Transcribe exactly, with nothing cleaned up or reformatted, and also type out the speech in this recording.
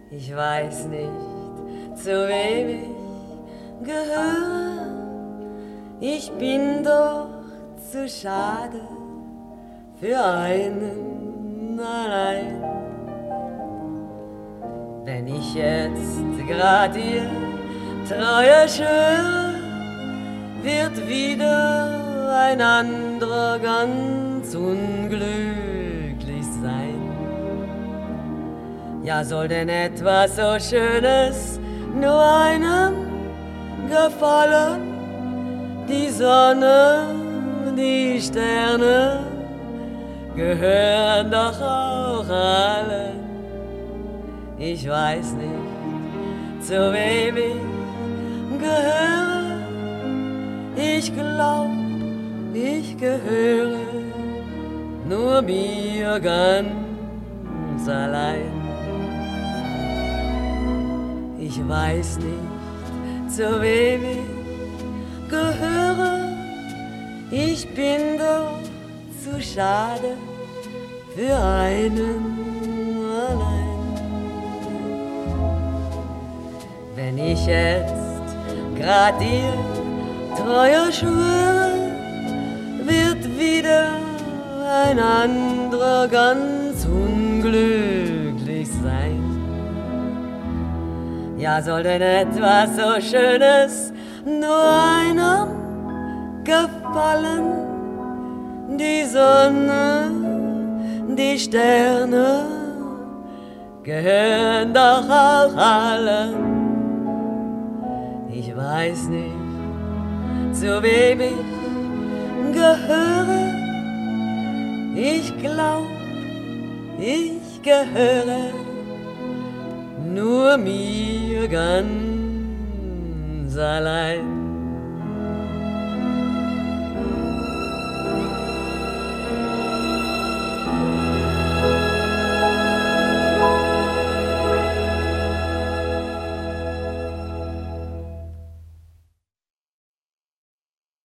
Ich weiß nicht, zu wem ich gehöre. Ich bin doch zu schade für einen allein. Wenn ich jetzt grad dir Treue schwöre, wird wieder ein anderer ganz unglücklich sein. Ja, soll denn etwas so Schönes nur einem gefallen? Die Sonne, die Sterne gehören doch auch allen. Ich weiß nicht, zu wem ich gehöre. Ich glaub, ich gehöre nur mir ganz allein. Ich weiß nicht, zu wem ich gehöre. Ich bin doch zu schade für einen allein. Wenn ich jetzt grad dir Treue schwöre, wird wieder ein anderer ganz unglücklich sein. Ja, soll denn etwas so Schönes nur einem gefallen? Die Sonne, die Sterne gehören doch auch allen. Ich weiß nicht, zu wem ich gehöre. Ich glaub, ich gehöre nur mir ganz allein.